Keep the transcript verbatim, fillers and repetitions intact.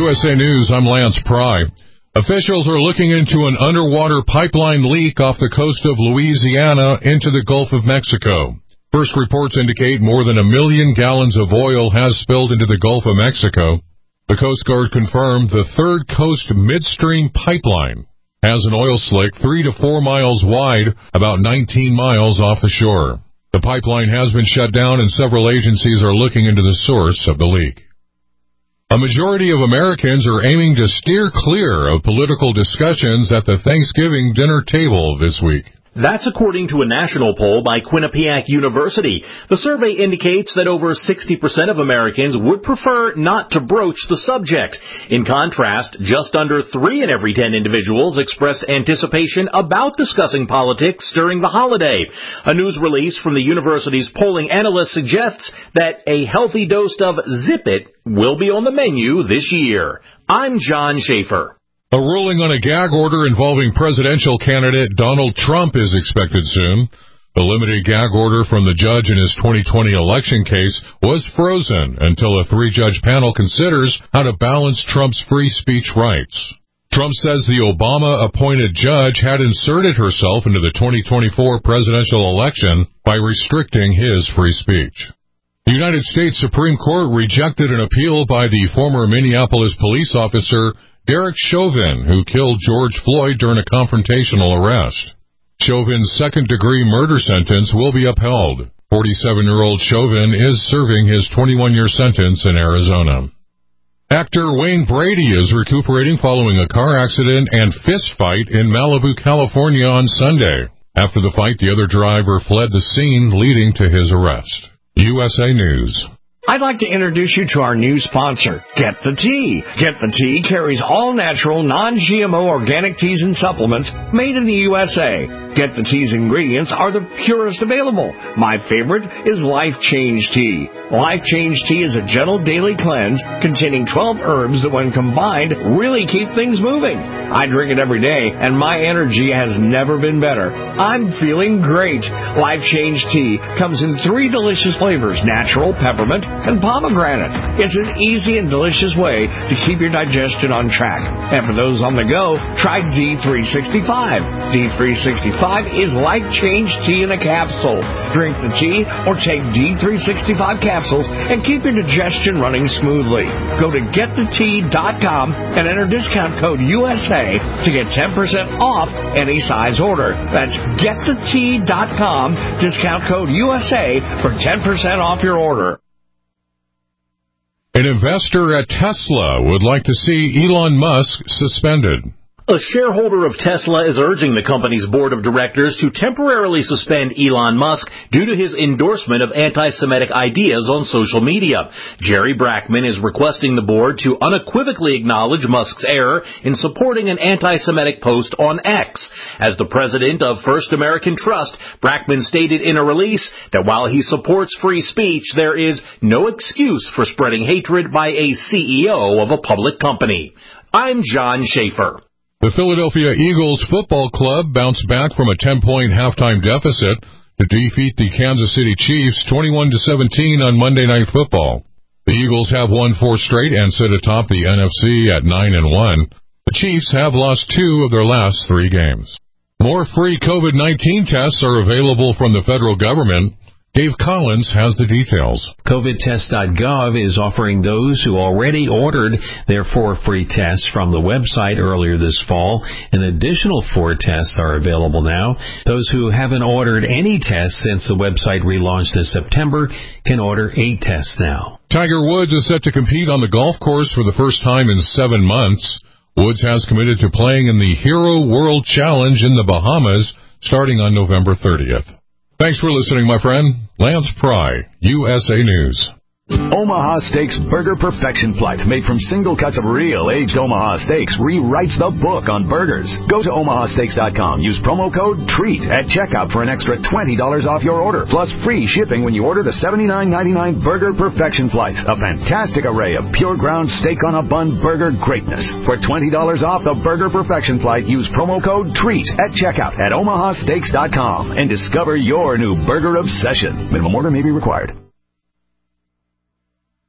U S A News, I'm Lance Pry. Officials are looking into an underwater pipeline leak off the coast of Louisiana into the Gulf of Mexico. First reports indicate more than a million gallons of oil has spilled into the Gulf of Mexico. The Coast Guard confirmed the Third Coast Midstream Pipeline has an oil slick three to four miles wide, about nineteen miles off the shore. The pipeline has been shut down and several agencies are looking into the source of the leak. A majority of Americans are aiming to steer clear of political discussions at the Thanksgiving dinner table this week. That's according to a national poll by Quinnipiac University. The survey indicates that over sixty percent of Americans would prefer not to broach the subject. In contrast, just under three in every ten individuals expressed anticipation about discussing politics during the holiday. A news release from the university's polling analyst suggests that a healthy dose of Zip It will be on the menu this year. I'm John Schaefer. A ruling on a gag order involving presidential candidate Donald Trump is expected soon. The limited gag order from the judge in his twenty twenty election case was frozen until a three-judge panel considers how to balance Trump's free speech rights. Trump says the Obama-appointed judge had inserted herself into the twenty twenty-four presidential election by restricting his free speech. The United States Supreme Court rejected an appeal by the former Minneapolis police officer Derek Chauvin, who killed George Floyd during a confrontational arrest. Chauvin's second-degree murder sentence will be upheld. forty-seven-year-old Chauvin is serving his twenty-one-year sentence in Arizona. Actor Wayne Brady is recuperating following a car accident and fist fight in Malibu, California on Sunday. After the fight, the other driver fled the scene, leading to his arrest. U S A News. I'd like to introduce you to our new sponsor, Get the Tea. Get the Tea carries all natural, non-G M O organic teas and supplements made in the U S A. Get the Tea's ingredients are the purest available. My favorite is Life Change Tea. Life Change Tea is a gentle daily cleanse containing twelve herbs that when combined really keep things moving. I drink it every day and my energy has never been better. I'm feeling great. Life Change Tea comes in three delicious flavors, natural, peppermint, and pomegranate. It's an easy and delicious way to keep your digestion on track. And for those on the go, try D three sixty-five. D three sixty-five is Life Change Tea in a capsule. Drink the tea or take D three sixty-five capsules and keep your digestion running smoothly. Go to get the tea dot com and enter discount code U S A to get ten percent off any size order. That's get the tea dot com, discount code U S A for ten percent off your order. An investor at Tesla would like to see Elon Musk suspended. A shareholder of Tesla is urging the company's board of directors to temporarily suspend Elon Musk due to his endorsement of anti-Semitic ideas on social media. Jerry Brackman is requesting the board to unequivocally acknowledge Musk's error in supporting an anti-Semitic post on X. As the president of First American Trust, Brackman stated in a release that while he supports free speech, there is no excuse for spreading hatred by a C E O of a public company. I'm John Schaefer. The Philadelphia Eagles football club bounced back from a ten-point halftime deficit to defeat the Kansas City Chiefs twenty-one to seventeen on Monday Night Football. The Eagles have won four straight and sit atop the N F C at nine and one. The Chiefs have lost two of their last three games. More free COVID nineteen tests are available from the federal government. Dave Collins has the details. COVID test dot gov is offering those who already ordered their four free tests from the website earlier this fall. An additional four tests are available now. Those who haven't ordered any tests since the website relaunched in September can order eight tests now. Tiger Woods is set to compete on the golf course for the first time in seven months. Woods has committed to playing in the Hero World Challenge in the Bahamas starting on November thirtieth. Thanks for listening, my friend. Lance Pry, U S A News. Omaha Steaks Burger Perfection Flight, made from single cuts of real aged Omaha steaks, rewrites the book on burgers. Go to omaha steaks dot com. Use promo code TREAT at checkout for an extra twenty dollars off your order, plus free shipping when you order the seventy-nine ninety-nine Burger Perfection Flight, a fantastic array of pure ground steak on a bun burger greatness. For twenty dollars off the Burger Perfection Flight, use promo code TREAT at checkout at omaha steaks dot com and discover your new burger obsession. Minimum order may be required.